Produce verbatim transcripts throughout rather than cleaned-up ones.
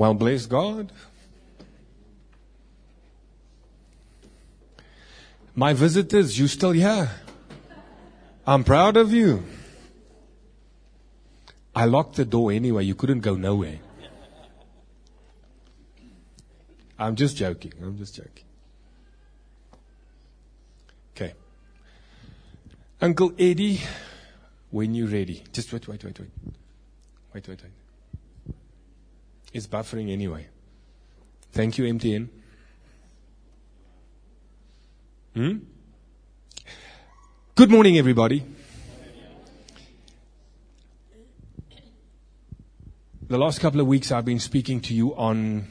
Well, bless God. My visitors, you still here. I'm proud of you. I locked the door anyway. You couldn't go nowhere. I'm just joking. I'm just joking. Okay. Uncle Eddie, when you're ready. Just wait, wait, wait, wait. Wait, wait, wait. It's buffering anyway. Thank you, M T N. Hmm? Good morning, everybody. The last couple of weeks I've been speaking to you on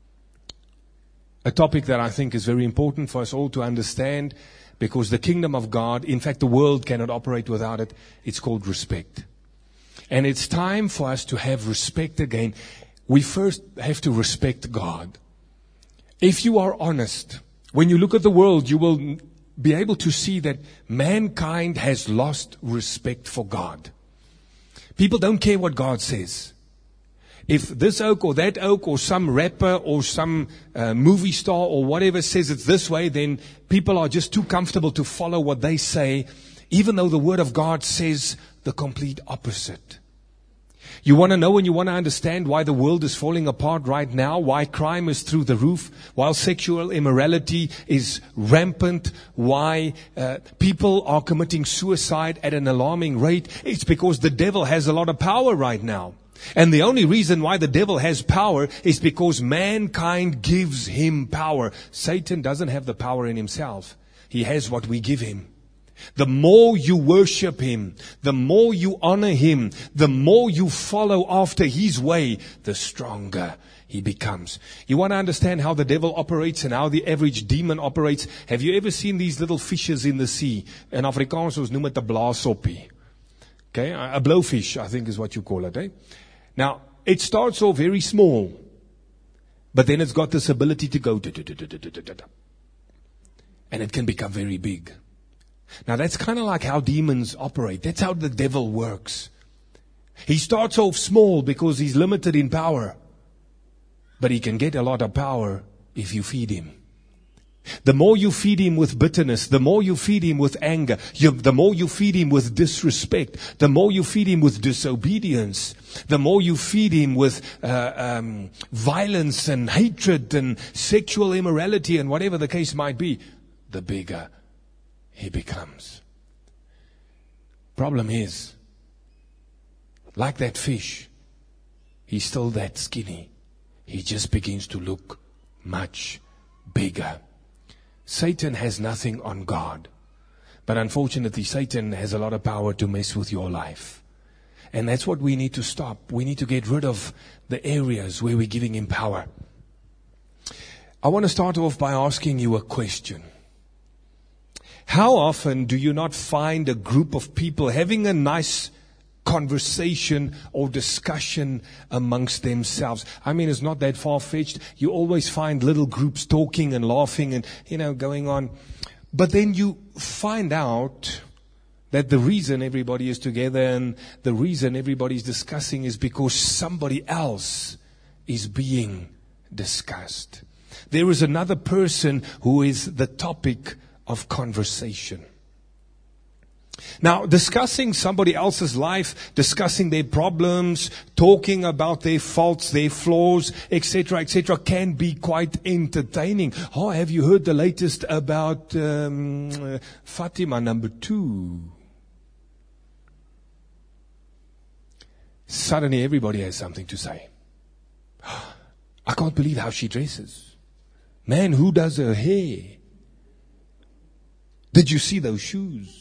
a topic that I think is very important for us all to understand, because the kingdom of God, in fact the world cannot operate without it. It's called respect. And it's time for us to have respect again. We first have to respect God. If you are honest, when you look at the world, you will be able to see that mankind has lost respect for God. People don't care what God says. If this oak or that oak or some rapper or some uh, movie star or whatever says it's this way, then people are just too comfortable to follow what they say, even though the Word of God says the complete opposite. You want to know and you want to understand why the world is falling apart right now, why crime is through the roof, while sexual immorality is rampant, why uh, people are committing suicide at an alarming rate. It's because the devil has a lot of power right now. And the only reason why the devil has power is because mankind gives him power. Satan doesn't have the power in himself. He has what we give him. The more you worship him, the more you honor him, the more you follow after his way, the stronger he becomes. You want to understand how the devil operates and how the average demon operates? Have you ever seen these little fishes in the sea? In Afrikaans ons noem het 'n blaasoppie. Okay, a blowfish, I think is what you call it, eh? Now, it starts off very small, but then it's got this ability to go, and it can become very big. Now, that's kind of like how demons operate. That's how the devil works. He starts off small because he's limited in power, but he can get a lot of power if you feed him. The more you feed him with bitterness, the more you feed him with anger, you, the more you feed him with disrespect, the more you feed him with disobedience, the more you feed him with uh, um, violence and hatred and sexual immorality and whatever the case might be, the bigger he becomes. Problem is, like that fish, he's still that skinny. He just begins to look much bigger. Satan has nothing on God. But unfortunately, Satan has a lot of power to mess with your life. And that's what we need to stop. We need to get rid of the areas where we're giving him power. I want to start off by asking you a question. How often do you not find a group of people having a nice conversation or discussion amongst themselves? I mean, it's not that far-fetched. You always find little groups talking and laughing and, you know, going on. But then you find out that the reason everybody is together and the reason everybody's discussing is because somebody else is being discussed. There is another person who is the topic of conversation. Now, discussing somebody else's life, discussing their problems, talking about their faults, their flaws, et cetera, et cetera, can be quite entertaining. Oh, have you heard the latest about um, uh, Fatima number two? Suddenly, everybody has something to say. I can't believe how she dresses. Man, who does her hair? Did you see those shoes?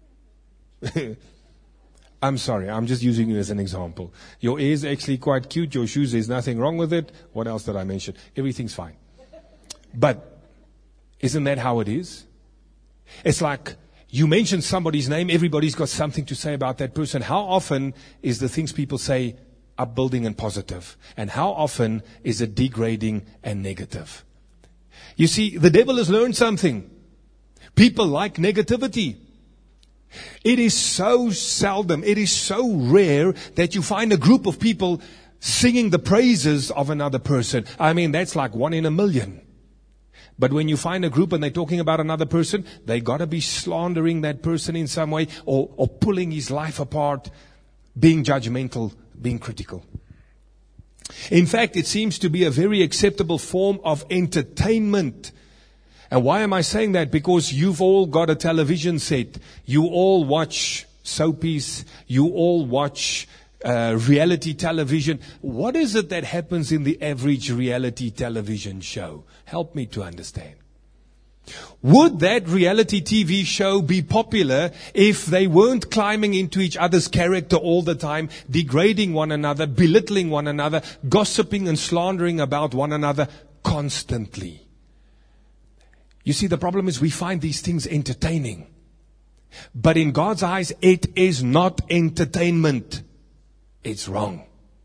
I'm sorry, I'm just using you as an example. Your hair is actually quite cute. Your shoes, there's nothing wrong with it. What else did I mention? Everything's fine. But isn't that how it is? It's like you mention somebody's name, everybody's got something to say about that person. How often is the things people say upbuilding and positive? And how often is it degrading and negative? You see, the devil has learned something. People like negativity. It is so seldom, it is so rare that you find a group of people singing the praises of another person. I mean, that's like one in a million. But when you find a group and they're talking about another person, they got to be slandering that person in some way, or, or pulling his life apart, being judgmental, being critical. In fact, it seems to be a very acceptable form of entertainment. And why am I saying that? Because you've all got a television set. You all watch soapies. You all watch uh, reality television. What is it that happens in the average reality television show? Help me to understand. Would that reality T V show be popular if they weren't climbing into each other's character all the time, degrading one another, belittling one another, gossiping and slandering about one another constantly? You see, the problem is we find these things entertaining. But in God's eyes, it is not entertainment. It's wrong.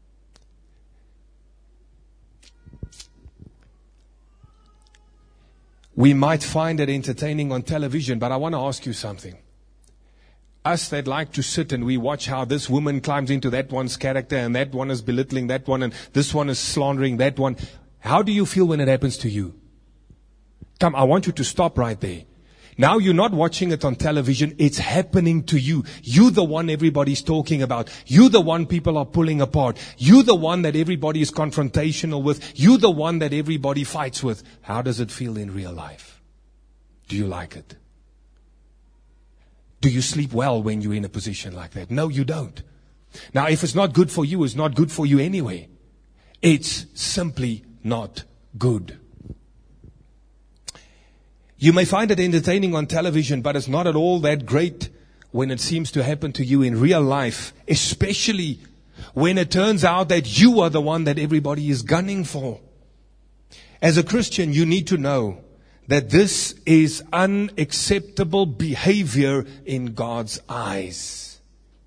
We might find it entertaining on television, but I want to ask you something. Us that like to sit and we watch how this woman climbs into that one's character and that one is belittling that one and this one is slandering that one. How do you feel when it happens to you? Come, I want you to stop right there. Now you're not watching it on television. It's happening to you. You're the one everybody's talking about. You're the one people are pulling apart. You're the one that everybody is confrontational with. You're the one that everybody fights with. How does it feel in real life? Do you like it? Do you sleep well when you're in a position like that? No, you don't. Now, if it's not good for you, it's not good for you anyway. It's simply not good. You may find it entertaining on television, but it's not at all that great when it seems to happen to you in real life, especially when it turns out that you are the one that everybody is gunning for. As a Christian, you need to know that this is unacceptable behavior in God's eyes.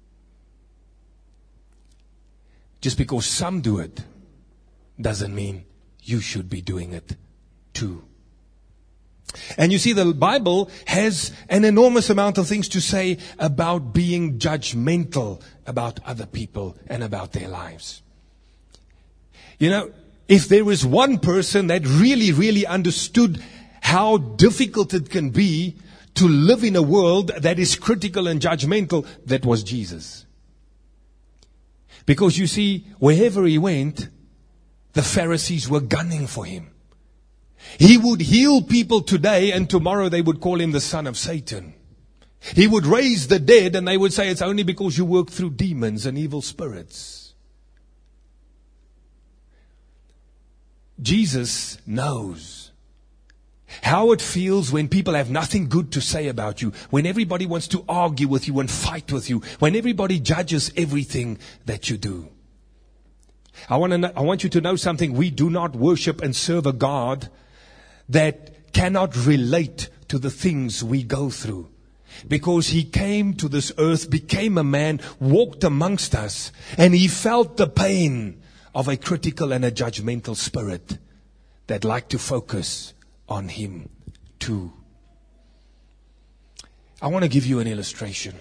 Just because some do it doesn't mean you should be doing it too. And you see, the Bible has an enormous amount of things to say about being judgmental about other people and about their lives. You know, if there is one person that really, really understood how difficult it can be to live in a world that is critical and judgmental, that was Jesus. Because you see, wherever he went, the Pharisees were gunning for him. He would heal people today and tomorrow they would call him the son of Satan. He would raise the dead and they would say it's only because you work through demons and evil spirits. Jesus knows how it feels when people have nothing good to say about you, when everybody wants to argue with you and fight with you, when everybody judges everything that you do. I want to know, I want you to know something. We do not worship and serve a God that cannot relate to the things we go through. Because he came to this earth, became a man, walked amongst us, and he felt the pain of a critical and a judgmental spirit that liked to focus on him too. I want to give you an illustration.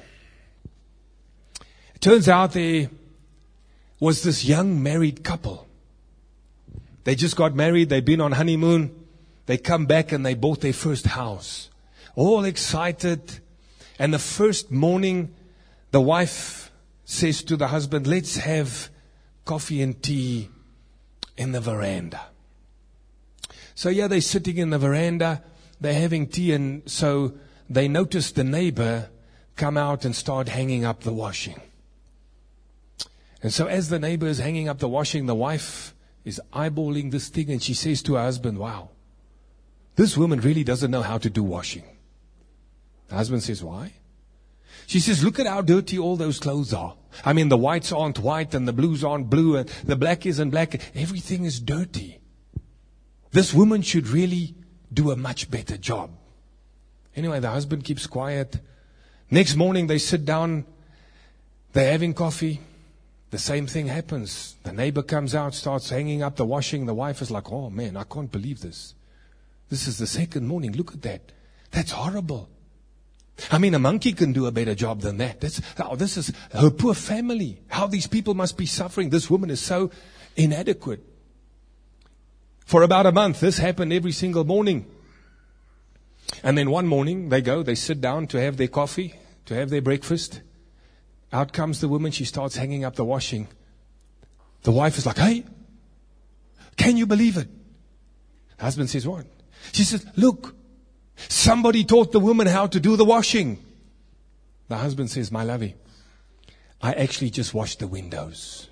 It turns out there was this young married couple. They just got married, they've been on honeymoon. They come back and they bought their first house. All excited. And the first morning, the wife says to the husband, let's have coffee and tea in the veranda. So yeah, they're sitting in the veranda, they're having tea, and so they notice the neighbor come out and start hanging up the washing. And so as the neighbor is hanging up the washing, the wife is eyeballing this thing and she says to her husband, wow, this woman really doesn't know how to do washing. The husband says, why? She says, look at how dirty all those clothes are. I mean, the whites aren't white and the blues aren't blue and the black isn't black. Everything is dirty. This woman should really do a much better job. Anyway, the husband keeps quiet. Next morning they sit down. They're having coffee. The same thing happens. The neighbor comes out, starts hanging up the washing. The wife is like, oh man, I can't believe this. This is the second morning. Look at that. That's horrible. I mean, a monkey can do a better job than that. That's, oh, this is her poor family. How these people must be suffering. This woman is so inadequate. For about a month, this happened every single morning. And then one morning, they go, they sit down to have their coffee, to have their breakfast. Out comes the woman. She starts hanging up the washing. The wife is like, hey, can you believe it? The husband says, what? She says, look, somebody taught the woman how to do the washing. The husband says, my lovey, I actually just washed the windows.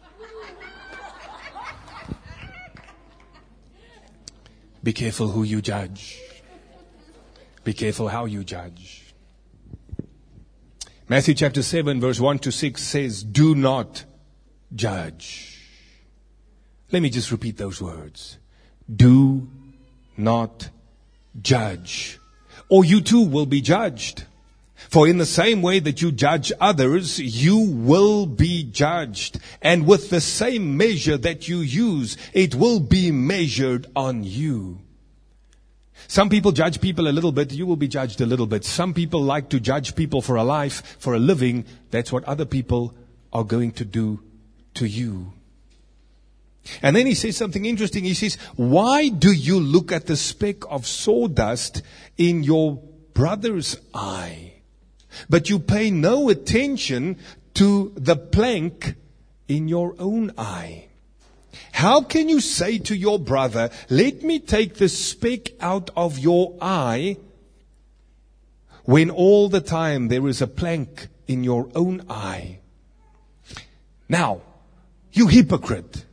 Be careful who you judge. Be careful how you judge. Matthew chapter seven verse one to six says, do not judge. Let me just repeat those words. Do not judge, or you too will be judged. For in the same way that you judge others, you will be judged. And with the same measure that you use, it will be measured on you. Some people judge people a little bit, you will be judged a little bit. Some people like to judge people for a life, for a living. That's what other people are going to do to you. And then he says something interesting. He says, why do you look at the speck of sawdust in your brother's eye, but you pay no attention to the plank in your own eye? How can you say to your brother, let me take the speck out of your eye, when all the time there is a plank in your own eye? Now, you hypocrite.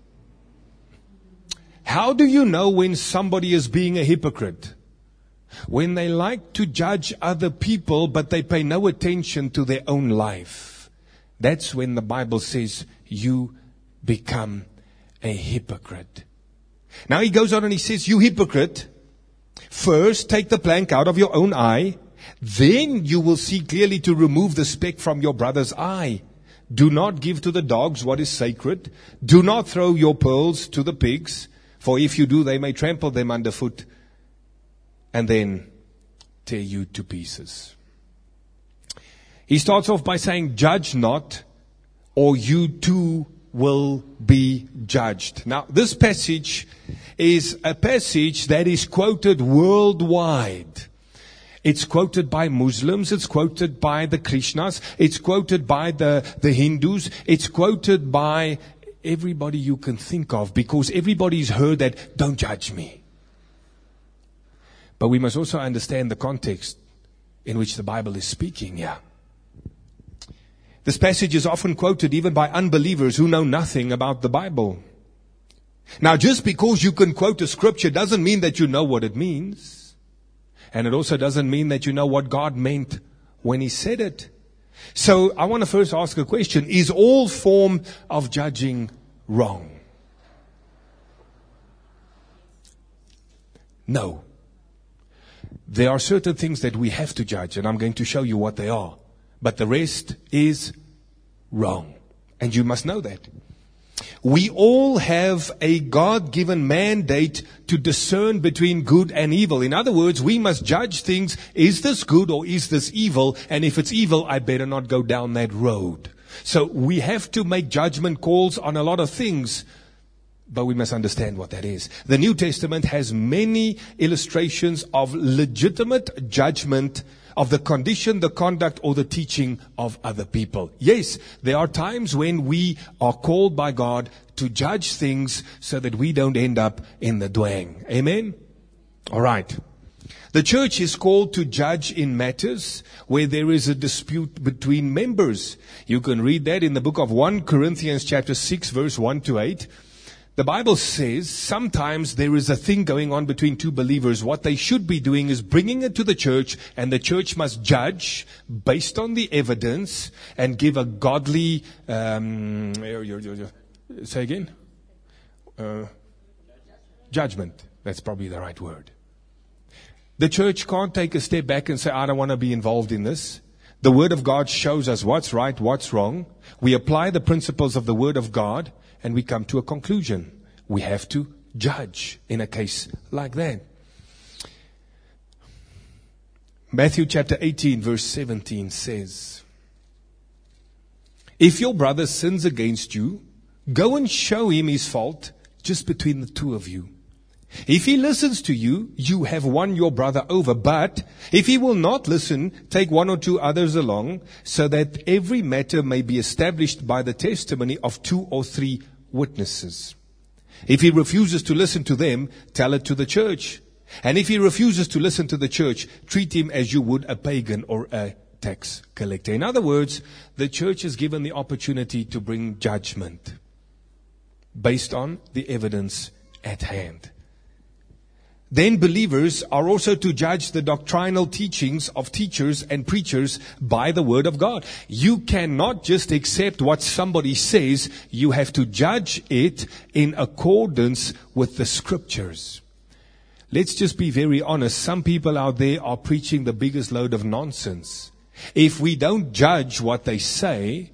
How do you know when somebody is being a hypocrite? When they like to judge other people, but they pay no attention to their own life. That's when the Bible says you become a hypocrite. Now he goes on and he says, you hypocrite, first take the plank out of your own eye, then you will see clearly to remove the speck from your brother's eye. Do not give to the dogs what is sacred. Do not throw your pearls to the pigs, for if you do, they may trample them underfoot and then tear you to pieces. He starts off by saying, judge not, or you too will be judged. Now, this passage is a passage that is quoted worldwide. It's quoted by Muslims, it's quoted by the Krishnas, it's quoted by the, the Hindus, it's quoted by everybody you can think of, because everybody's heard that, don't judge me. But we must also understand the context in which the Bible is speaking here. This passage is often quoted even by unbelievers who know nothing about the Bible. Now, just because you can quote a scripture doesn't mean that you know what it means. And it also doesn't mean that you know what God meant when He said it. So I want to first ask a question. Is all form of judging wrong? No. There are certain things that we have to judge, and I'm going to show you what they are. But the rest is wrong. And you must know that. We all have a God-given mandate to discern between good and evil. In other words, we must judge things. Is this good or is this evil? And if it's evil, I better not go down that road. So we have to make judgment calls on a lot of things, but we must understand what that is. The New Testament has many illustrations of legitimate judgment of the condition, the conduct, or the teaching of other people. Yes, there are times when we are called by God to judge things so that we don't end up in the dwang. Amen? All right. The church is called to judge in matters where there is a dispute between members. You can read that in the book of First Corinthians chapter six, verse one to eight. The Bible says sometimes there is a thing going on between two believers. What they should be doing is bringing it to the church, and the church must judge based on the evidence and give a godly, um, say again? Uh, judgment. That's probably the right word. The church can't take a step back and say, I don't want to be involved in this. The Word of God shows us what's right, what's wrong. We apply the principles of the Word of God, and we come to a conclusion. We have to judge in a case like that. Matthew chapter eighteen verse seventeen says, if your brother sins against you, go and show him his fault just between the two of you. If he listens to you, you have won your brother over. But if he will not listen, take one or two others along, so that every matter may be established by the testimony of two or three witnesses. If he refuses to listen to them, tell it to the church. And if he refuses to listen to the church, treat him as you would a pagan or a tax collector. In other words, the church is given the opportunity to bring judgment based on the evidence at hand. Then believers are also to judge the doctrinal teachings of teachers and preachers by the word of God. You cannot just accept what somebody says. You have to judge it in accordance with the scriptures. Let's just be very honest. Some people out there are preaching the biggest load of nonsense. If we don't judge what they say,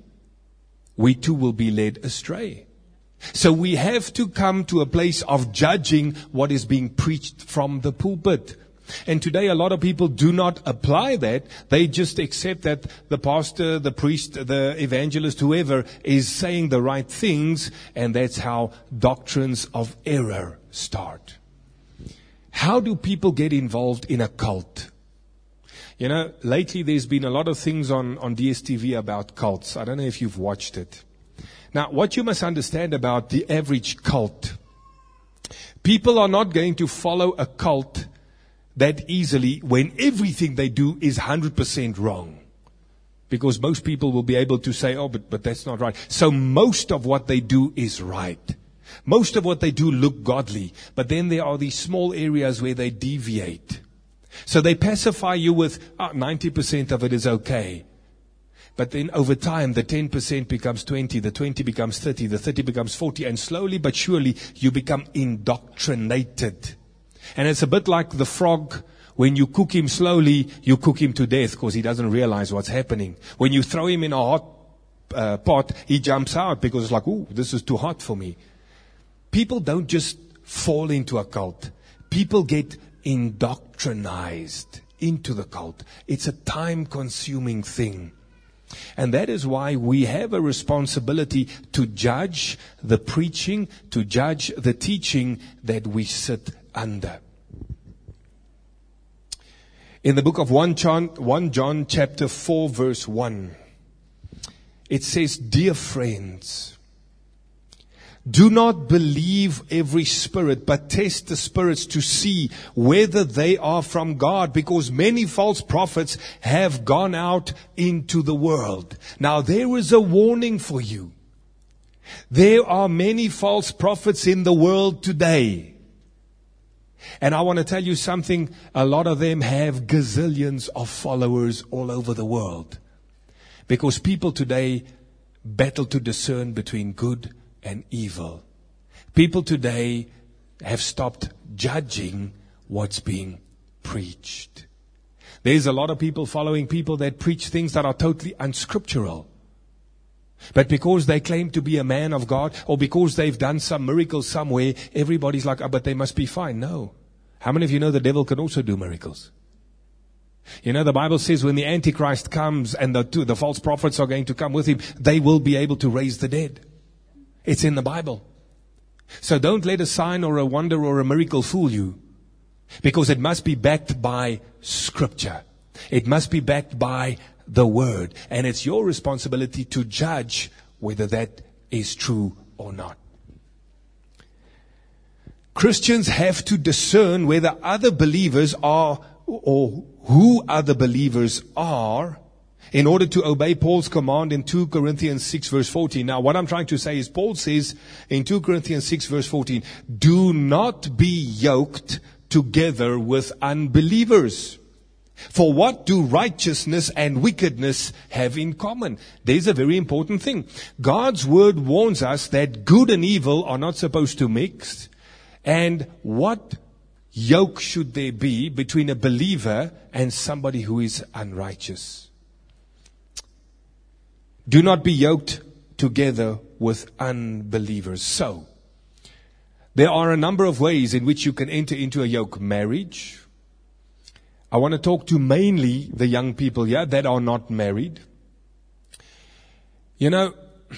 we too will be led astray. So we have to come to a place of judging what is being preached from the pulpit. And today a lot of people do not apply that. They just accept that the pastor, the priest, the evangelist, whoever is saying the right things, and that's how doctrines of error start. How do people get involved in a cult? You know, lately there's been a lot of things on, on D S T V about cults. I don't know if you've watched it. Now, what you must understand about the average cult, people are not going to follow a cult that easily when everything they do is one hundred percent wrong. Because most people will be able to say, oh, but, but that's not right. So most of what they do is right. Most of what they do look godly. But then there are these small areas where they deviate. So they pacify you with oh, ninety percent of it is okay. But then over time, the ten percent becomes twenty, the twenty becomes thirty, the thirty becomes forty, and slowly but surely you become indoctrinated. And it's a bit like the frog. When you cook him slowly, you cook him to death because he doesn't realize what's happening. When you throw him in a hot uh, pot, he jumps out because it's like, ooh, this is too hot for me. People don't just fall into a cult. People get indoctrinized into the cult. It's a time-consuming thing. And that is why we have a responsibility to judge the preaching, to judge the teaching that we sit under. In the book of First John, First John chapter four verse one, it says, dear friends, do not believe every spirit, but test the spirits to see whether they are from God, because many false prophets have gone out into the world. Now there is a warning for you. There are many false prophets in the world today. And I want to tell you something, a lot of them have gazillions of followers all over the world. Because people today battle to discern between good and evil. People today have stopped judging what's being preached. There's a lot of people following people that preach things that are totally unscriptural. But because they claim to be a man of God, or because they've done some miracle somewhere, everybody's like, oh, but they must be fine. No. How many of you know the devil can also do miracles? You know, the Bible says when the Antichrist comes and the, the false prophets are going to come with him, they will be able to raise the dead. It's in the Bible. So don't let a sign or a wonder or a miracle fool you. Because it must be backed by Scripture. It must be backed by the Word. And it's your responsibility to judge whether that is true or not. Christians have to discern whether other believers are, or who other believers are, in order to obey Paul's command in Second Corinthians six verse fourteen. Now what I'm trying to say is Paul says in Second Corinthians six verse fourteen, do not be yoked together with unbelievers. For what do righteousness and wickedness have in common? There's a very important thing. God's word warns us that good and evil are not supposed to mix. And what yoke should there be between a believer and somebody who is unrighteous? Do not be yoked together with unbelievers. So, there are a number of ways in which you can enter into a yoke. Marriage, I want to talk to mainly the young people here that are not married. You know,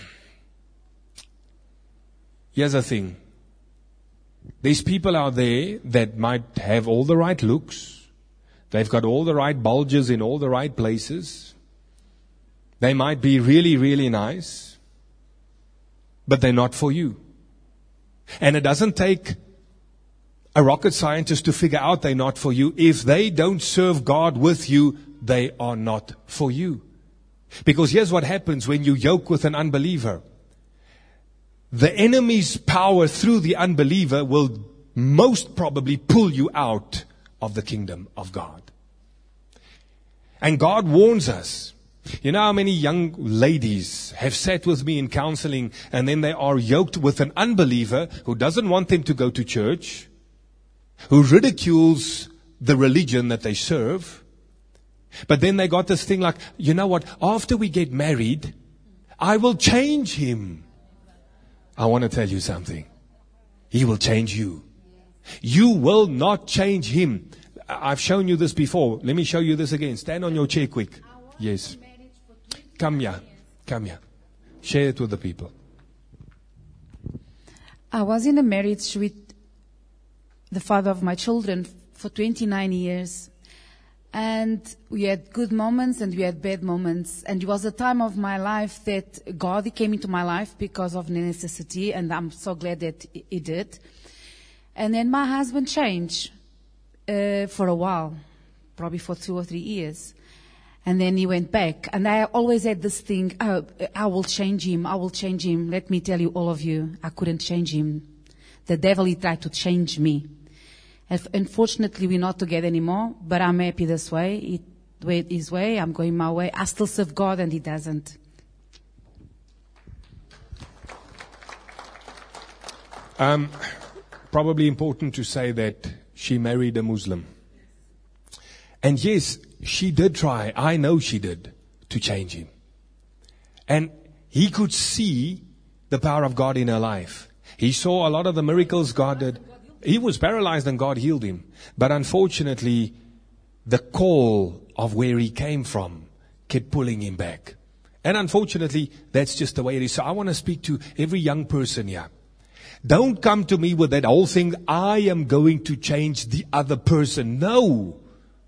here's the thing. There's people out there that might have all the right looks. They've got all the right bulges in all the right places. They might be really, really nice. But they're not for you. And it doesn't take a rocket scientist to figure out they're not for you. If they don't serve God with you, they are not for you. Because here's what happens when you yoke with an unbeliever. The enemy's power through the unbeliever will most probably pull you out of the kingdom of God. And God warns us. You know how many young ladies have sat with me in counseling and then they are yoked with an unbeliever who doesn't want them to go to church, who ridicules the religion that they serve. But then they got this thing like, you know what, after we get married, I will change him. I want to tell you something. He will change you. You will not change him. I've shown you this before. Let me show you this again. Stand on your chair quick. Yes. Come here. Come here. Share it with the people. I was in a marriage with the father of my children for twenty-nine years. And we had good moments and we had bad moments. And it was a time of my life that God came into my life because of necessity. And I'm so glad that He did. And then my husband changed uh, for a while, probably for two or three years. And then he went back. And I always had this thing, oh, I will change him, I will change him. Let me tell you, all of you, I couldn't change him. The devil, he tried to change me. Unfortunately, we're not together anymore, but I'm happy this way. He went his way, I'm going my way. I still serve God and he doesn't. Um, probably important to say that she married a Muslim. And yes, she did try, I know she did, to change him. And he could see the power of God in her life. He saw a lot of the miracles God did. He was paralyzed and God healed him. But unfortunately, the call of where he came from kept pulling him back. And unfortunately, that's just the way it is. So I want to speak to every young person here. Don't come to me with that whole thing, I am going to change the other person. No.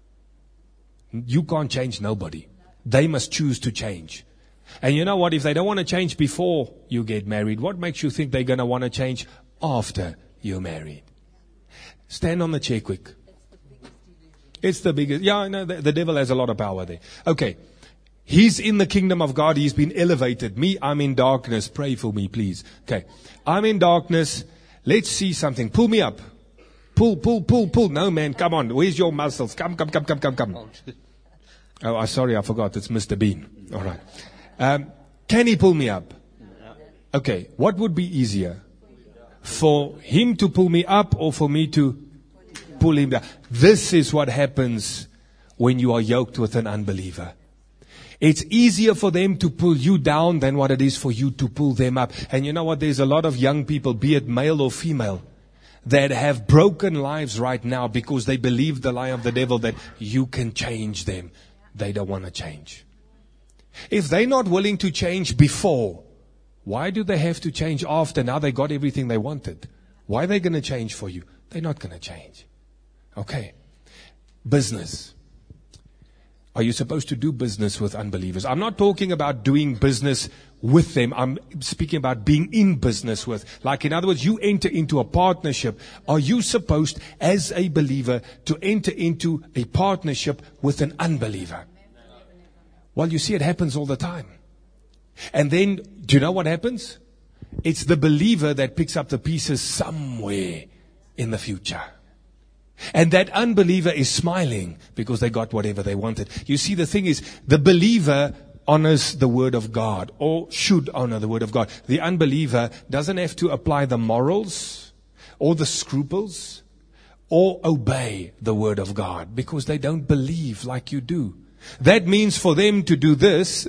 You can't change nobody. They must choose to change. And you know what? If they don't want to change before you get married, what makes you think they're going to want to change after you're married? Stand on the chair quick. It's the biggest. Yeah, I know. The, the devil has a lot of power there. Okay. He's in the kingdom of God. He's been elevated. Me, I'm in darkness. Pray for me, please. Okay. I'm in darkness. Let's see something. Pull me up. Pull, pull, pull, pull. No, man, come on. Where's your muscles? Come, come, come, come, come, come. Oh, I'm sorry, I forgot. It's Mister Bean. All right. Um, can he pull me up? Okay. What would be easier? For him to pull me up or for me to pull him down? This is what happens when you are yoked with an unbeliever. It's easier for them to pull you down than what it is for you to pull them up. And you know what? There's a lot of young people, be it male or female, that have broken lives right now because they believe the lie of the devil that you can change them. They don't want to change. If they're not willing to change before, why do they have to change after? Now they got everything they wanted. Why are they going to change for you? They're not going to change. Okay. Business. Are you supposed to do business with unbelievers? I'm not talking about doing business with them. I'm speaking about being in business with. Like, in other words, you enter into a partnership. Are you supposed, as a believer, to enter into a partnership with an unbeliever? Well, you see, it happens all the time. And then, do you know what happens? It's the believer that picks up the pieces somewhere in the future. And that unbeliever is smiling because they got whatever they wanted. You see, the thing is, the believer honors the word of God, or should honor the word of God. The unbeliever doesn't have to apply the morals or the scruples or obey the word of God because they don't believe like you do. That means for them to do this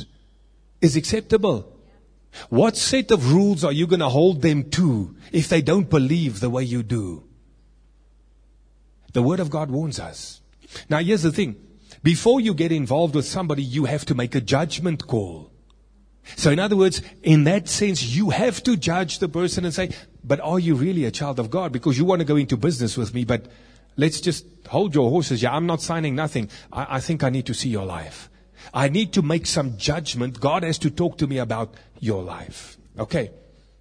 is acceptable. What set of rules are you going to hold them to if they don't believe the way you do? The Word of God warns us. Now here's the thing. Before you get involved with somebody, you have to make a judgment call. So in other words, in that sense, you have to judge the person and say, but are you really a child of God? Because you want to go into business with me, but let's just hold your horses. Yeah, I'm not signing nothing. I, I think I need to see your life. I need to make some judgment. God has to talk to me about your life. Okay.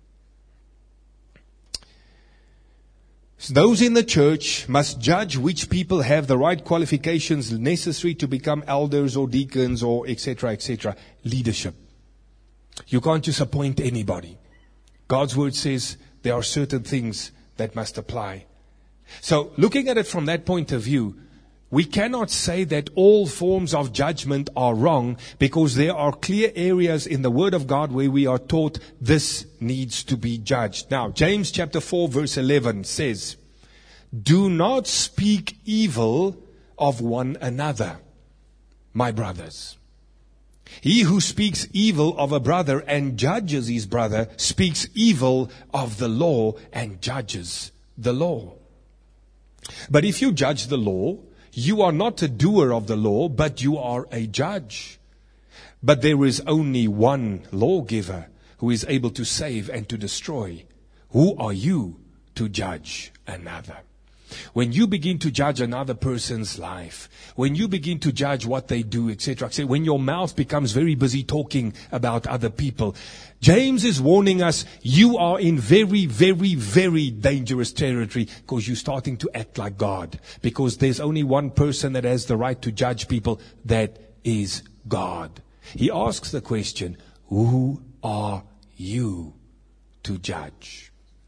So those in the church must judge which people have the right qualifications necessary to become elders or deacons or et cetera, et cetera. Leadership. You can't just appoint anybody. God's word says there are certain things that must apply. So looking at it from that point of view, we cannot say that all forms of judgment are wrong, because there are clear areas in the Word of God where we are taught this needs to be judged. Now, James chapter four verse eleven says, do not speak evil of one another, my brothers. He who speaks evil of a brother and judges his brother speaks evil of the law and judges the law. But if you judge the law, you are not a doer of the law, but you are a judge. But there is only one lawgiver who is able to save and to destroy. Who are you to judge another? When you begin to judge another person's life, when you begin to judge what they do, et cetera, et cetera, when your mouth becomes very busy talking about other people, James is warning us, you are in very, very, very dangerous territory, because you're starting to act like God. Because there's only one person that has the right to judge people, that is God. He asks the question, who are you to judge?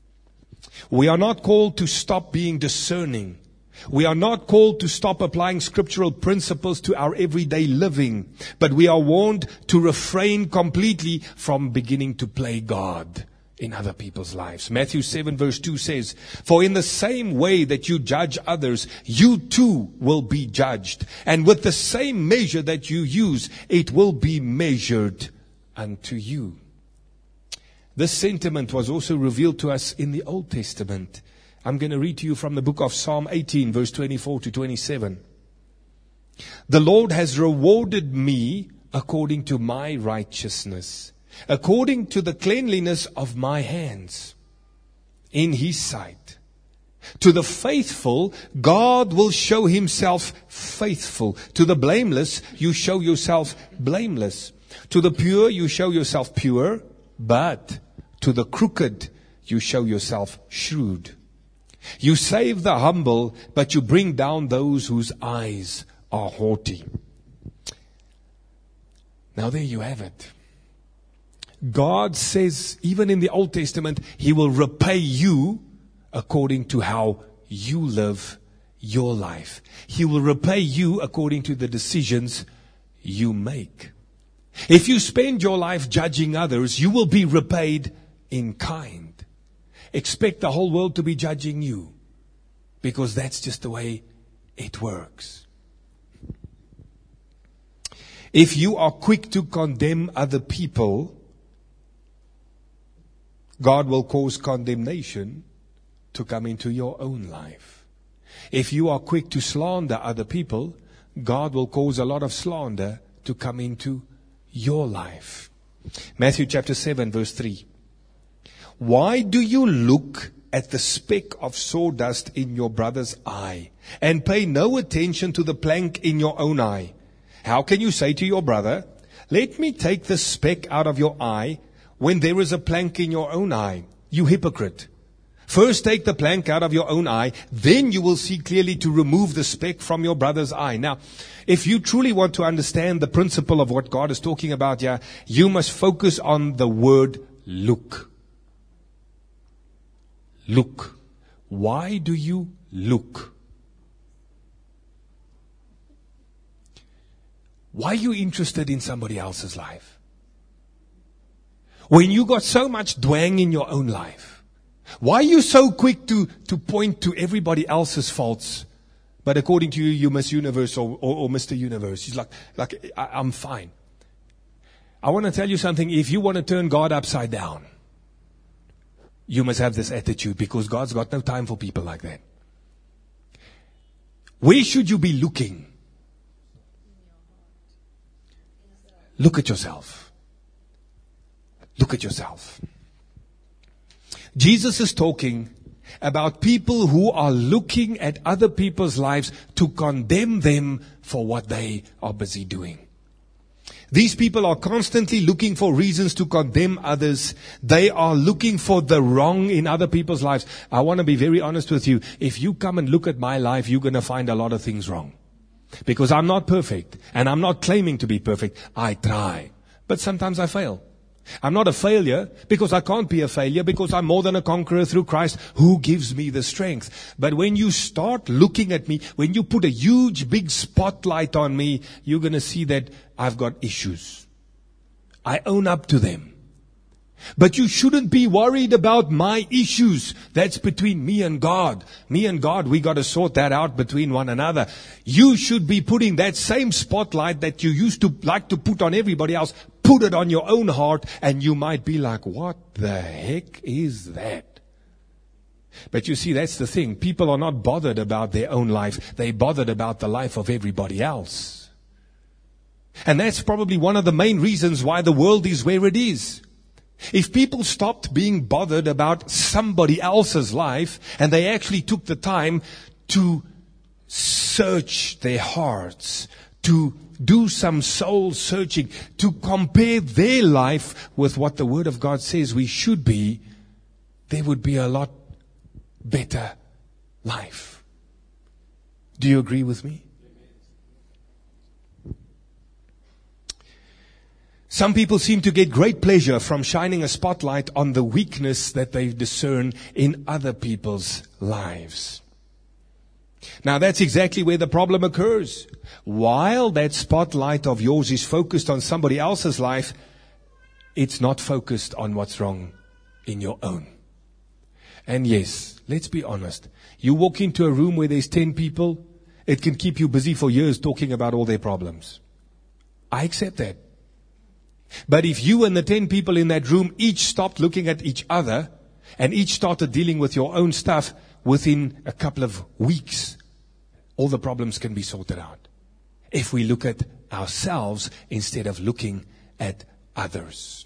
We are not called to stop being discerning. We are not called to stop applying scriptural principles to our everyday living. But we are warned to refrain completely from beginning to play God in other people's lives. Matthew seven verse two says, for in the same way that you judge others, you too will be judged. And with the same measure that you use, it will be measured unto you. This sentiment was also revealed to us in the Old Testament. I'm going to read to you from the book of Psalm eighteen, verse twenty-four to twenty-seven. The Lord has rewarded me according to my righteousness, according to the cleanliness of my hands, in His sight. To the faithful, God will show Himself faithful. To the blameless, you show yourself blameless. To the pure, you show yourself pure. But to the crooked, you show yourself shrewd. You save the humble, but you bring down those whose eyes are haughty. Now there you have it. God says, even in the Old Testament, He will repay you according to how you live your life. He will repay you according to the decisions you make. If you spend your life judging others, you will be repaid in kind. Expect the whole world to be judging you, because that's just the way it works. If you are quick to condemn other people, God will cause condemnation to come into your own life. If you are quick to slander other people, God will cause a lot of slander to come into your life. Matthew chapter seven verse three. Why do you look at the speck of sawdust in your brother's eye and pay no attention to the plank in your own eye? How can you say to your brother, let me take the speck out of your eye, when there is a plank in your own eye? You hypocrite. First take the plank out of your own eye, then you will see clearly to remove the speck from your brother's eye. Now, if you truly want to understand the principle of what God is talking about here, you must focus on the word look. Look. Why do you look? Why are you interested in somebody else's life? When you got so much dwang in your own life, why are you so quick to, to point to everybody else's faults? But according to you, you're Miss Universe or, or, or Mister Universe. He's like, like I, I'm fine. I want to tell you something. If you want to turn God upside down, you must have this attitude, because God's got no time for people like that. Where should you be looking? Look at yourself. Look at yourself. Jesus is talking about people who are looking at other people's lives to condemn them for what they are busy doing. These people are constantly looking for reasons to condemn others. They are looking for the wrong in other people's lives. I want to be very honest with you. If you come and look at my life, you're going to find a lot of things wrong. Because I'm not perfect. And I'm not claiming to be perfect. I try. But sometimes I fail. I'm not a failure because I can't be a failure because I'm more than a conqueror through Christ who gives me the strength. But when you start looking at me, when you put a huge big spotlight on me, you're going to see that I've got issues. I own up to them. But you shouldn't be worried about my issues. That's between me and God. Me and God, we got to sort that out between one another. You should be putting that same spotlight that you used to like to put on everybody else. Put it on your own heart and you might be like, what the heck is that? But you see, that's the thing. People are not bothered about their own life. They're bothered about the life of everybody else. And that's probably one of the main reasons why the world is where it is. If people stopped being bothered about somebody else's life and they actually took the time to search their hearts, to do some soul searching, to compare their life with what the Word of God says we should be, there would be a lot better life. Do you agree with me? Some people seem to get great pleasure from shining a spotlight on the weakness that they discern in other people's lives. Now that's exactly where the problem occurs. While that spotlight of yours is focused on somebody else's life, it's not focused on what's wrong in your own. And yes, let's be honest. You walk into a room where there's ten people, it can keep you busy for years talking about all their problems. I accept that. But if you and the ten people in that room each stopped looking at each other and each started dealing with your own stuff, within a couple of weeks, all the problems can be sorted out. If we look at ourselves instead of looking at others.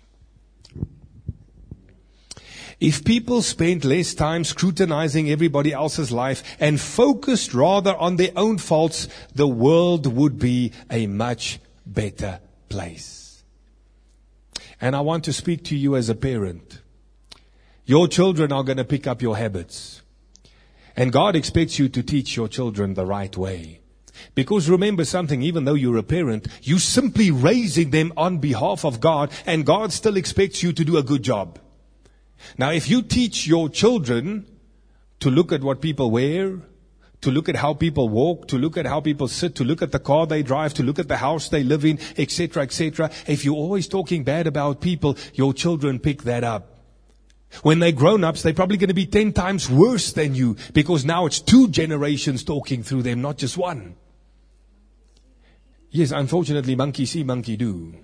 If people spent less time scrutinizing everybody else's life and focused rather on their own faults, the world would be a much better place. And I want to speak to you as a parent. Your children are going to pick up your habits. And God expects you to teach your children the right way. Because remember something, even though you're a parent, you're simply raising them on behalf of God, and God still expects you to do a good job. Now, if you teach your children to look at what people wear, to look at how people walk, to look at how people sit, to look at the car they drive, to look at the house they live in, et cetera, et cetera. If you're always talking bad about people, your children pick that up. When they're grown-ups, they're probably going to be ten times worse than you because now it's two generations talking through them, not just one. Yes, unfortunately, monkey see, monkey do.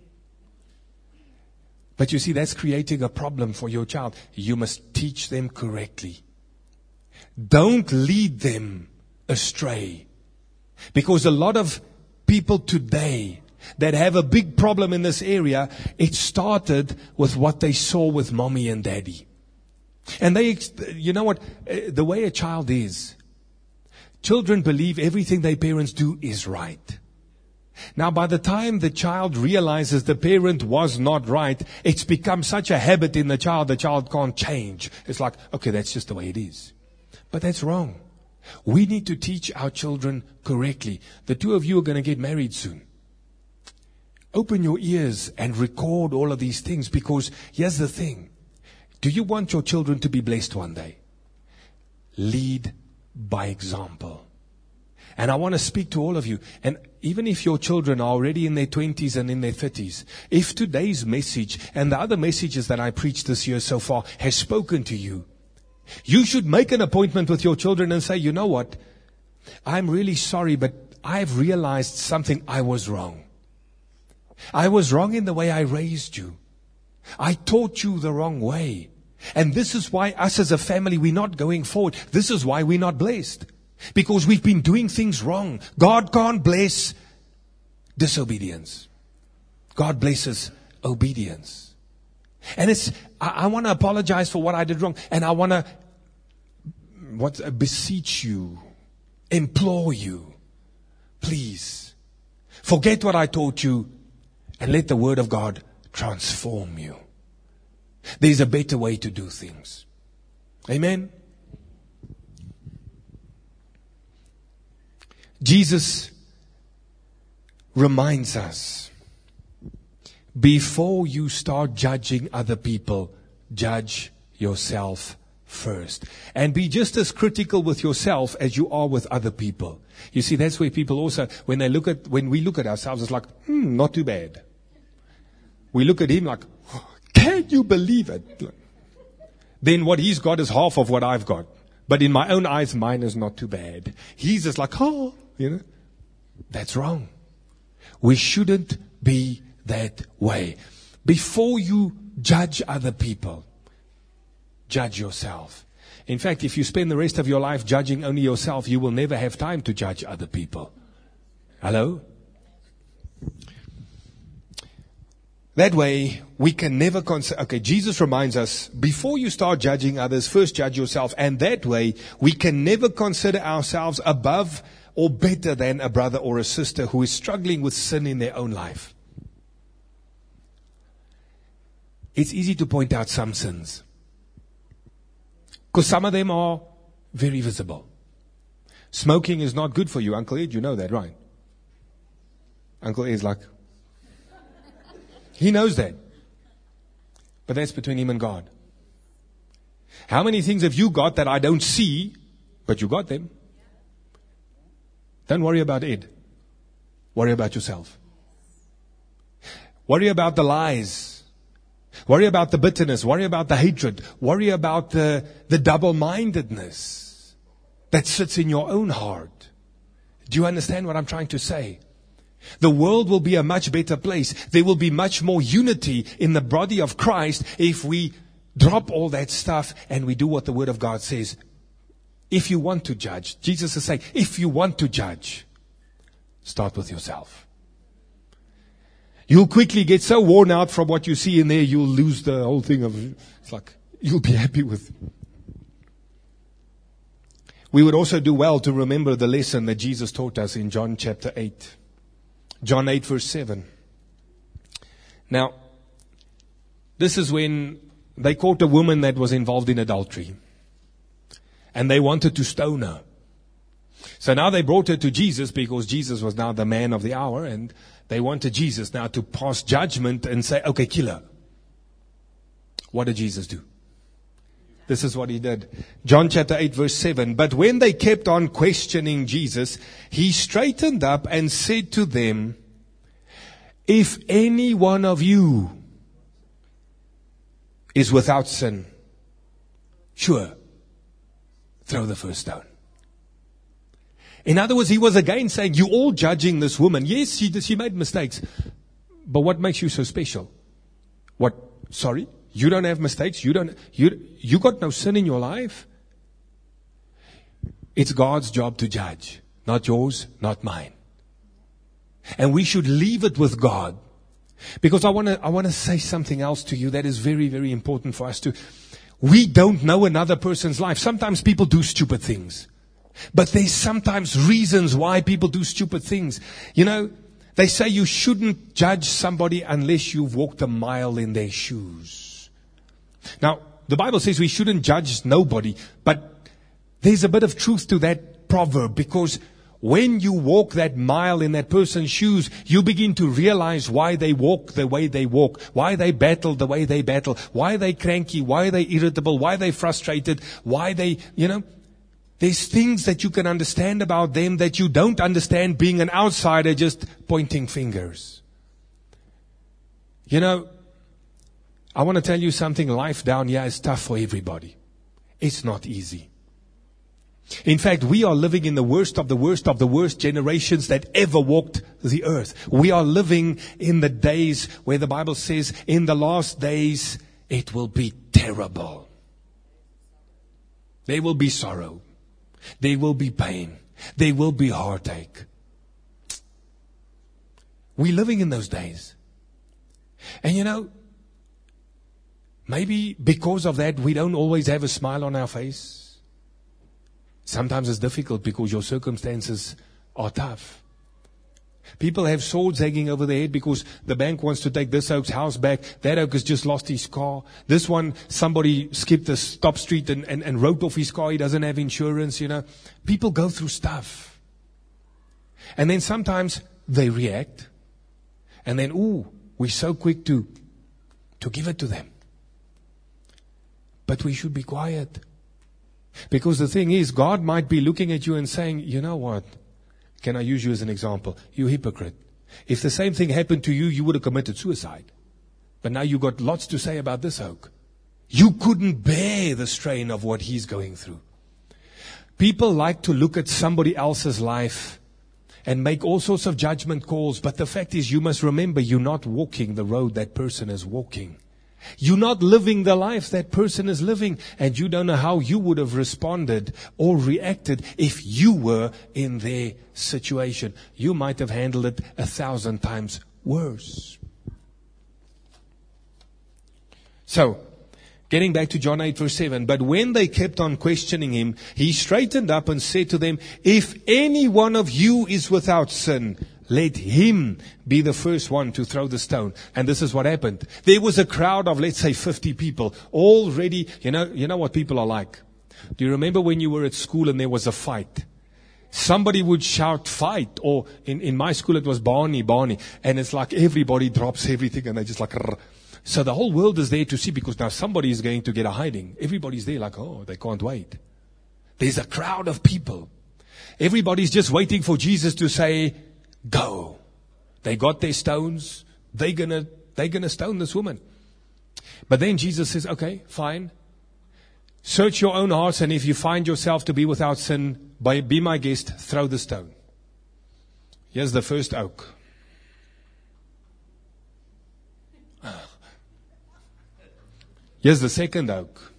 But you see, that's creating a problem for your child. You must teach them correctly. Don't lead them astray. Because a lot of people today that have a big problem in this area, it started with what they saw with mommy and daddy. And they, you know what, the way a child is, children believe everything their parents do is right. Now, by the time the child realizes the parent was not right, it's become such a habit in the child, the child can't change. It's like, okay, that's just the way it is. But that's wrong. We need to teach our children correctly. The two of you are going to get married soon. Open your ears and record all of these things, because here's the thing. Do you want your children to be blessed one day? Lead by example. And I want to speak to all of you. And even if your children are already in their twenties and in their thirties, if today's message and the other messages that I preached this year so far has spoken to you, you should make an appointment with your children and say, you know what? I'm really sorry, but I've realized something. I was wrong. I was wrong in the way I raised you. I taught you the wrong way. And this is why us as a family, we're not going forward. This is why we're not blessed. Because we've been doing things wrong. God can't bless disobedience. God blesses obedience. And it's, I, I want to apologize for what I did wrong. And I want to, what, uh, beseech you, implore you, please, forget what I taught you and let the Word of God transform you. There's a better way to do things. Amen? Jesus reminds us, before you start judging other people, judge yourself first. And be just as critical with yourself as you are with other people. You see, that's where people also, when they look at, when we look at ourselves, it's like, hmm, not too bad. We look at him like, can you believe it? Then what he's got is half of what I've got. But in my own eyes, mine is not too bad. He's just like, oh, you know. That's wrong. We shouldn't be that way. Before you judge other people, judge yourself. In fact, if you spend the rest of your life judging only yourself, you will never have time to judge other people. Hello? That way, we can never consider, okay, Jesus reminds us, before you start judging others, first judge yourself. And that way, we can never consider ourselves above or better than a brother or a sister who is struggling with sin in their own life. It's easy to point out some sins, because some of them are very visible. Smoking is not good for you. Uncle Ed, you know that, right? Uncle Ed is like, he knows that. But that's between him and God. How many things have you got that I don't see, but you got them? Don't worry about Ed. Worry about yourself. Worry about the lies. Worry about the bitterness. Worry about the hatred. Worry about the, the double-mindedness that sits in your own heart. Do you understand what I'm trying to say? The world will be a much better place. There will be much more unity in the body of Christ if we drop all that stuff and we do what the Word of God says. If you want to judge, Jesus is saying, if you want to judge, start with yourself. You'll quickly get so worn out from what you see in there, you'll lose the whole thing of, it's like, you'll be happy with. We would also do well to remember the lesson that Jesus taught us in John chapter eight. John eight verse seven. Now, this is when they caught a woman that was involved in adultery. And they wanted to stone her. So now they brought her to Jesus because Jesus was now the man of the hour. And they wanted Jesus now to pass judgment and say, okay, kill her. What did Jesus do? This is what he did. John chapter eight verse seven. But when they kept on questioning Jesus, he straightened up and said to them, if any one of you is without sin, sure, throw the first stone. In other words, he was again saying, you all judging this woman. Yes, she, she made mistakes. But what makes you so special? What? Sorry? You don't have mistakes? You don't, you, you got no sin in your life? It's God's job to judge. Not yours, not mine. And we should leave it with God. Because I want to, I want to say something else to you that is very, very important for us to, we don't know another person's life. Sometimes people do stupid things. But there's sometimes reasons why people do stupid things. You know, they say you shouldn't judge somebody unless you've walked a mile in their shoes. Now, the Bible says we shouldn't judge nobody, but there's a bit of truth to that proverb, because when you walk that mile in that person's shoes, you begin to realize why they walk the way they walk, why they battle the way they battle, why they cranky, why they irritable, why they frustrated, why they, you know, there's things that you can understand about them that you don't understand being an outsider just pointing fingers. You know, I want to tell you something. Life down here is tough for everybody. It's not easy. In fact, we are living in the worst of the worst of the worst generations that ever walked the earth. We are living in the days where the Bible says, in the last days, it will be terrible. There will be sorrow. There will be pain. There will be heartache. We're living in those days. And you know, maybe because of that, we don't always have a smile on our face. Sometimes it's difficult because your circumstances are tough. People have swords hanging over their head because the bank wants to take this oak's house back. That oak has just lost his car. This one, somebody skipped a stop street and, and, and wrote off his car. He doesn't have insurance, you know. People go through stuff. And then sometimes they react. And then, ooh, we're so quick to, to give it to them. But we should be quiet. Because the thing is, God might be looking at you and saying, you know what? Can I use you as an example? You hypocrite. If the same thing happened to you, you would have committed suicide. But now you got lots to say about this oak. You couldn't bear the strain of what he's going through. People like to look at somebody else's life and make all sorts of judgment calls. But the fact is, you must remember, you're not walking the road that person is walking. You're not living the life that person is living, and you don't know how you would have responded or reacted if you were in their situation. You might have handled it a thousand times worse. So, getting back to John eight verse seven, but when they kept on questioning him, he straightened up and said to them, if any one of you is without sin, let him be the first one to throw the stone. And this is what happened. There was a crowd of, let's say, fifty people already. You know, you know what people are like. Do you remember when you were at school and there was a fight? Somebody would shout fight, or in, in my school it was Barney, Barney. And it's like everybody drops everything and they just like, rrr. So the whole world is there to see, because now somebody is going to get a hiding. Everybody's there like, oh, they can't wait. There's a crowd of people. Everybody's just waiting for Jesus to say, go. They got their stones. They're gonna, they're gonna stone this woman. But then Jesus says, okay, fine. Search your own hearts, and if you find yourself to be without sin, by, be my guest, throw the stone. Here's the first oak. Here's the second oak.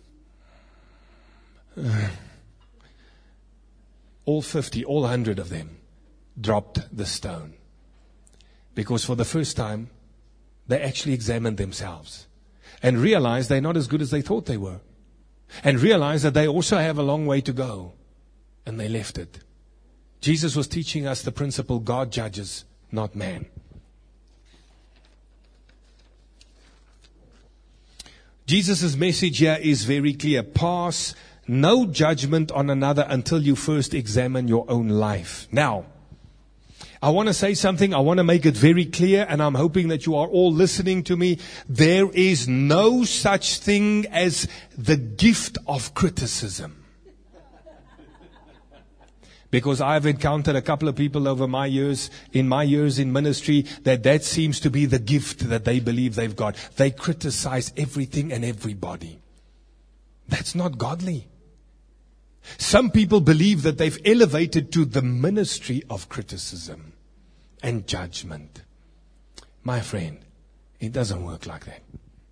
All fifty, all hundred of them dropped the stone. Because for the first time, they actually examined themselves and realized they're not as good as they thought they were. And realized that they also have a long way to go. And they left it. Jesus was teaching us the principle, God judges, not man. Jesus' message here is very clear. Pass no judgment on another until you first examine your own life. Now, I want to say something. I want to make it very clear, and I'm hoping that you are all listening to me. There is no such thing as the gift of criticism. Because I've encountered a couple of people over my years, in my years in ministry, that that seems to be the gift that they believe they've got. They criticize everything and everybody. That's not godly. Some people believe that they've elevated to the ministry of criticism and judgment. My friend, it doesn't work like that.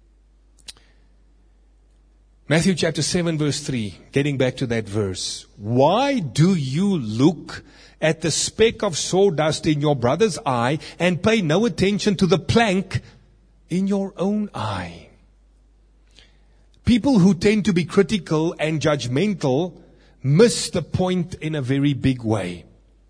Matthew chapter seven verse three, getting back to that verse. Why do you look at the speck of sawdust in your brother's eye and pay no attention to the plank in your own eye? People who tend to be critical and judgmental miss the point in a very big way.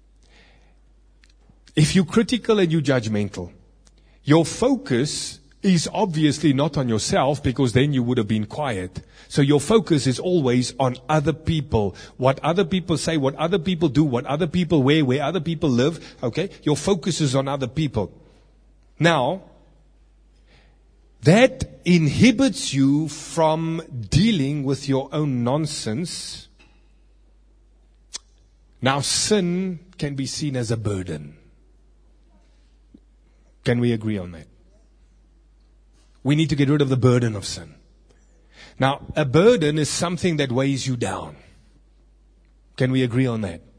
If you're critical and you're judgmental, your focus is obviously not on yourself, because then you would have been quiet. So your focus is always on other people. What other people say, what other people do, what other people wear, where other people live. Okay? Your focus is on other people. Now, that inhibits you from dealing with your own nonsense. Now, sin can be seen as a burden. Can we agree on that? We need to get rid of the burden of sin. Now, a burden is something that weighs you down. Can we agree on that?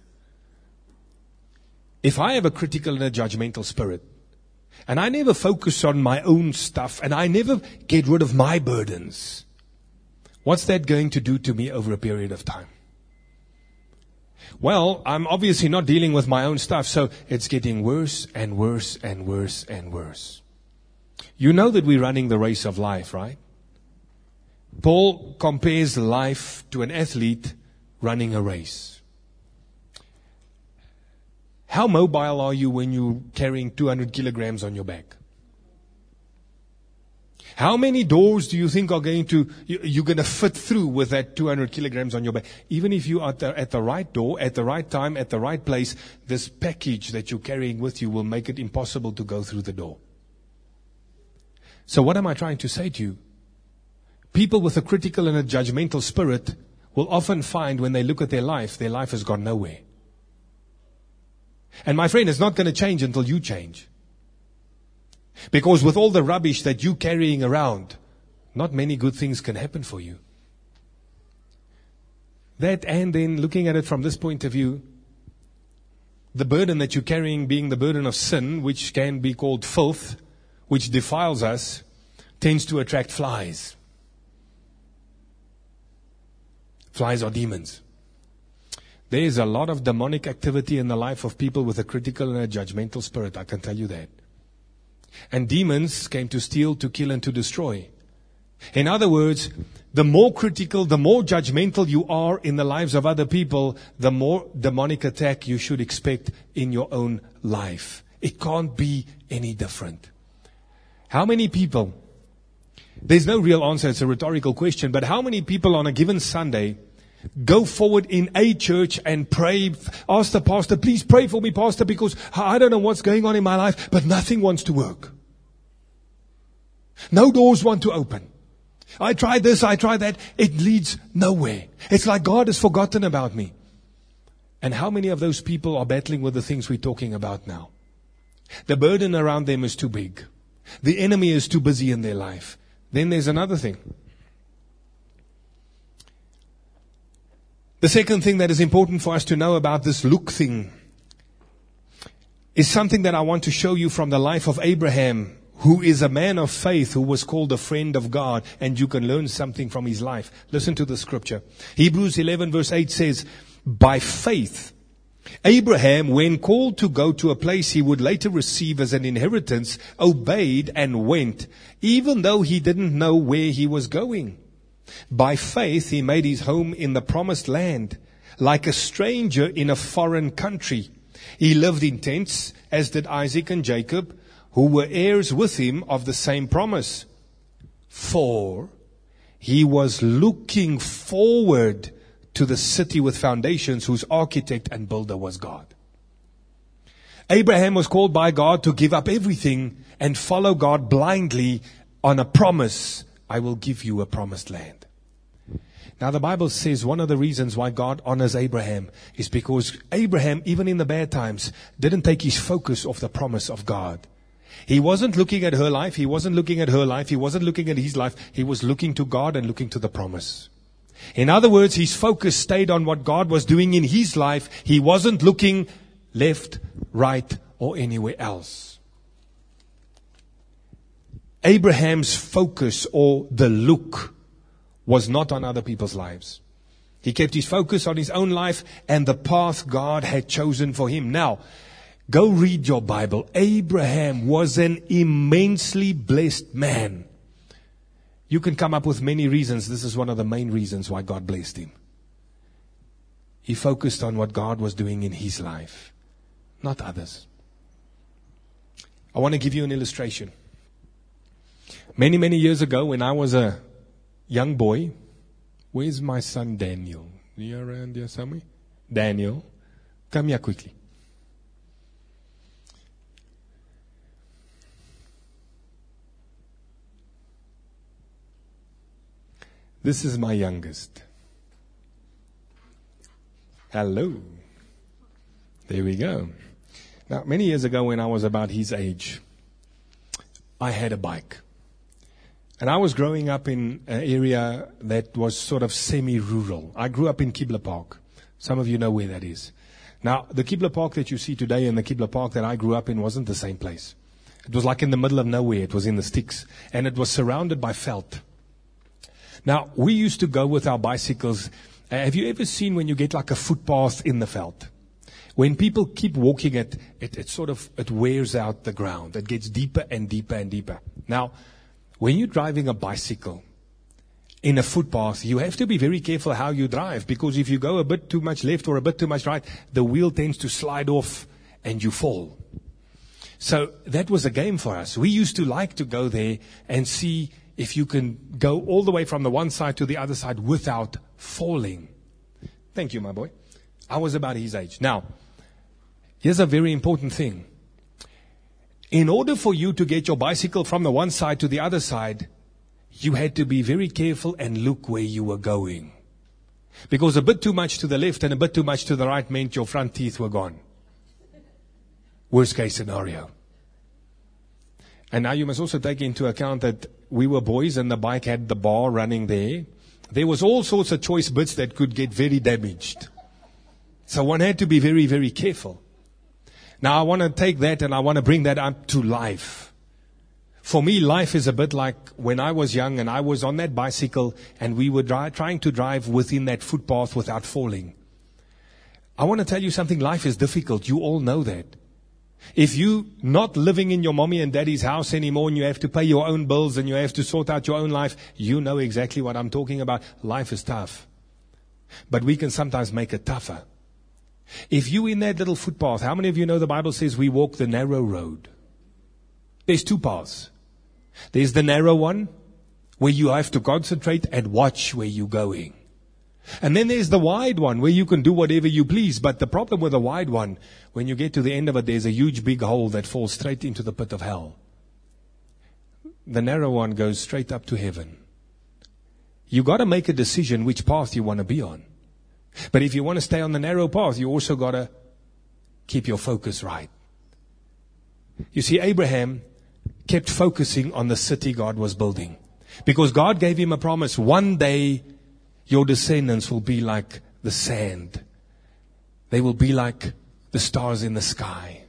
If I have a critical and a judgmental spirit, and I never focus on my own stuff, and I never get rid of my burdens, what's that going to do to me over a period of time? Well, I'm obviously not dealing with my own stuff, so it's getting worse and worse and worse and worse. You know that we're running the race of life, right? Paul compares life to an athlete running a race. How mobile are you when you're carrying two hundred kilograms on your back? How many doors do you think are going to, you're going to fit through with that two hundred kilograms on your back? Even if you are at the, at the right door, at the right time, at the right place, this package that you're carrying with you will make it impossible to go through the door. So what am I trying to say to you? People with a critical and a judgmental spirit will often find when they look at their life, their life has gone nowhere. And my friend, it's not going to change until you change. Because with all the rubbish that you're carrying around, not many good things can happen for you. That, and then looking at it from this point of view, the burden that you're carrying being the burden of sin, which can be called filth, which defiles us, tends to attract flies. Flies are demons. There is a lot of demonic activity in the life of people with a critical and a judgmental spirit, I can tell you that. And demons came to steal, to kill, and to destroy. In other words, the more critical, the more judgmental you are in the lives of other people, the more demonic attack you should expect in your own life. It can't be any different. How many people, there's no real answer, it's a rhetorical question, but how many people on a given Sunday go forward in a church and pray, ask the pastor, please pray for me, pastor, because I don't know what's going on in my life, but nothing wants to work. No doors want to open. I tried this, I tried that. It leads nowhere. It's like God has forgotten about me. And how many of those people are battling with the things we're talking about now? The burden around them is too big. The enemy is too busy in their life. Then there's another thing. The second thing that is important for us to know about this look thing is something that I want to show you from the life of Abraham, who is a man of faith, who was called a friend of God, and you can learn something from his life. Listen to the scripture. Hebrews eleven verse eight says, by faith, Abraham, when called to go to a place he would later receive as an inheritance, obeyed and went, even though he didn't know where he was going. By faith, he made his home in the promised land, like a stranger in a foreign country. He lived in tents, as did Isaac and Jacob, who were heirs with him of the same promise. For he was looking forward to the city with foundations, whose architect and builder was God. Abraham was called by God to give up everything and follow God blindly on a promise. I will give you a promised land. Now the Bible says one of the reasons why God honors Abraham is because Abraham, even in the bad times, didn't take his focus off the promise of God. He wasn't looking at her life. He wasn't looking at her life. He wasn't looking at his life. He was looking to God and looking to the promise. In other words, his focus stayed on what God was doing in his life. He wasn't looking left, right, or anywhere else. Abraham's focus, or the look, was not on other people's lives. He kept his focus on his own life and the path God had chosen for him. Now, go read your Bible. Abraham was an immensely blessed man. You can come up with many reasons. This is one of the main reasons why God blessed him. He focused on what God was doing in his life, not others. I want to give you an illustration. Many, many years ago, when I was a young boy, where's my son Daniel? Are you around here somewhere? Daniel, come here quickly. This is my youngest. Hello. There we go. Now, many years ago when I was about his age, I had a bike. And I was growing up in an area that was sort of semi-rural. I grew up in Kibble Park. Some of you know where that is. Now, the Kibble Park that you see today and the Kibble Park that I grew up in wasn't the same place. It was like in the middle of nowhere. It was in the sticks. And it was surrounded by veld. Now, we used to go with our bicycles Uh, have you ever seen when you get like a footpath in the veld? When people keep walking it, it, it sort of, it wears out the ground. It gets deeper and deeper and deeper. Now, when you're driving a bicycle in a footpath, you have to be very careful how you drive, because if you go a bit too much left or a bit too much right, the wheel tends to slide off and you fall. So that was a game for us. We used to like to go there and see if you can go all the way from the one side to the other side without falling. Thank you, my boy. I was about his age. Now, here's a very important thing. In order for you to get your bicycle from the one side to the other side, you had to be very careful and look where you were going. Because a bit too much to the left and a bit too much to the right meant your front teeth were gone. Worst case scenario. And now you must also take into account that we were boys and the bike had the bar running there. There was all sorts of choice bits that could get very damaged. So one had to be very, very careful. Now I want to take that and I want to bring that up to life. For me, life is a bit like when I was young and I was on that bicycle and we were dri- trying to drive within that footpath without falling. I want to tell you something, life is difficult. You all know that. If you're not living in your mommy and daddy's house anymore and you have to pay your own bills and you have to sort out your own life, you know exactly what I'm talking about. Life is tough. But we can sometimes make it tougher. If you in that little footpath, how many of you know the Bible says we walk the narrow road? There's two paths. There's the narrow one where you have to concentrate and watch where you're going. And then there's the wide one where you can do whatever you please. But the problem with the wide one, when you get to the end of it, there's a huge big hole that falls straight into the pit of hell. The narrow one goes straight up to heaven. You got to make a decision which path you want to be on. But if you want to stay on the narrow path, you also got to keep your focus right. You see, Abraham kept focusing on the city God was building. Because God gave him a promise. One day, your descendants will be like the sand. They will be like the stars in the sky.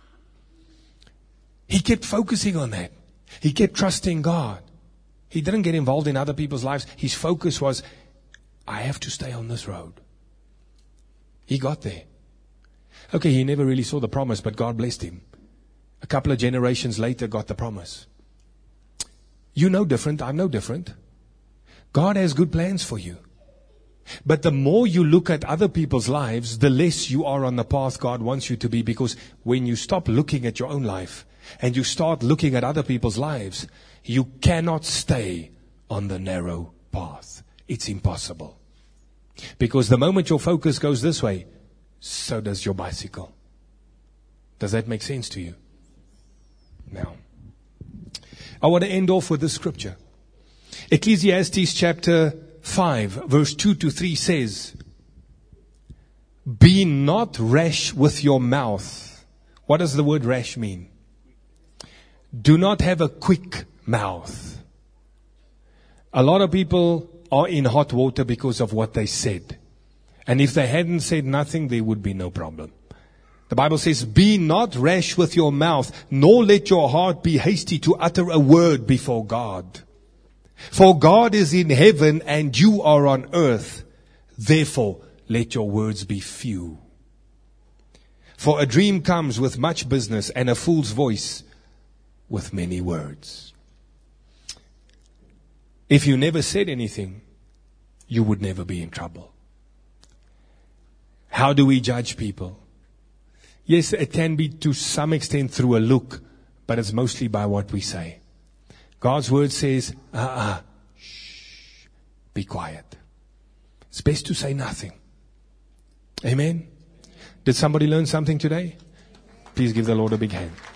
He kept focusing on that. He kept trusting God. He didn't get involved in other people's lives. His focus was, I have to stay on this road. He got there. Okay, he never really saw the promise, but God blessed him. A couple of generations later, got the promise. You know different. I'm no different. God has good plans for you. But the more you look at other people's lives, the less you are on the path God wants you to be. Because when you stop looking at your own life and you start looking at other people's lives, you cannot stay on the narrow path. It's impossible. Because the moment your focus goes this way, so does your bicycle. Does that make sense to you? Now, I want to end off with this scripture. Ecclesiastes chapter five, verse two to three says, be not rash with your mouth. What does the word rash mean? Do not have a quick mouth. A lot of people are in hot water because of what they said. And if they hadn't said nothing, there would be no problem. The Bible says, be not rash with your mouth, nor let your heart be hasty to utter a word before God. For God is in heaven and you are on earth. Therefore, let your words be few. For a dream comes with much business and a fool's voice with many words. If you never said anything, you would never be in trouble. How do we judge people? Yes, it can be to some extent through a look, but it's mostly by what we say. God's word says, uh-uh, shh, be quiet. It's best to say nothing. Amen? Did somebody learn something today? Please give the Lord a big hand.